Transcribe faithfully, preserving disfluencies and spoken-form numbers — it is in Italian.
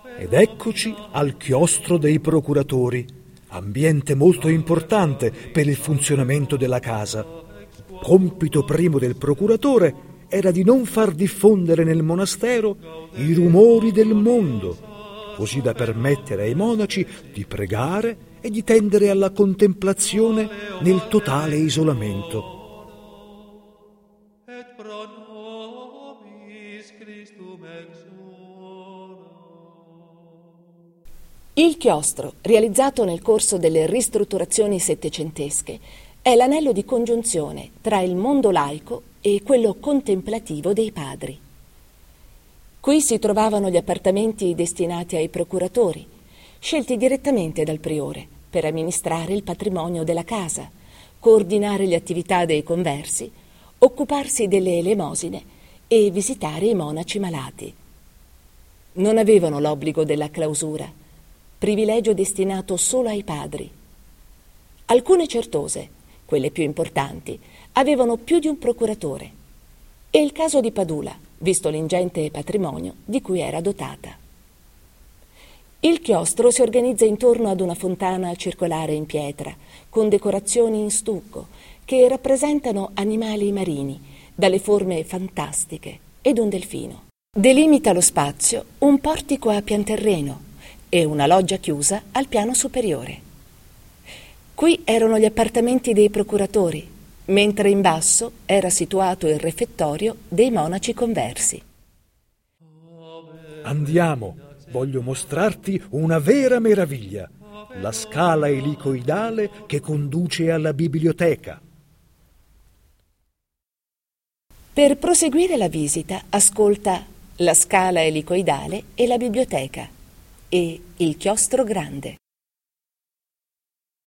Ed eccoci al chiostro dei procuratori, ambiente molto importante per il funzionamento della casa. Compito primo del procuratore era di non far diffondere nel monastero i rumori del mondo, così da permettere ai monaci di pregare e di tendere alla contemplazione nel totale isolamento. Il chiostro, realizzato nel corso delle ristrutturazioni settecentesche, è l'anello di congiunzione tra il mondo laico e quello contemplativo dei padri. Qui si trovavano gli appartamenti destinati ai procuratori, scelti direttamente dal priore per amministrare il patrimonio della casa, coordinare le attività dei conversi, occuparsi delle elemosine e visitare i monaci malati. Non avevano l'obbligo della clausura, privilegio destinato solo ai padri. Alcune certose, quelle più importanti, avevano più di un procuratore. E il caso di Padula, visto l'ingente patrimonio di cui era dotata. Il chiostro si organizza intorno ad una fontana circolare in pietra, con decorazioni in stucco, che rappresentano animali marini, dalle forme fantastiche, ed un delfino. Delimita lo spazio un portico a pianterreno e una loggia chiusa al piano superiore. Qui erano gli appartamenti dei procuratori, mentre in basso era situato il refettorio dei monaci conversi. Andiamo, voglio mostrarti una vera meraviglia, la scala elicoidale che conduce alla biblioteca. Per proseguire la visita, ascolta La scala elicoidale e la biblioteca e Il chiostro grande.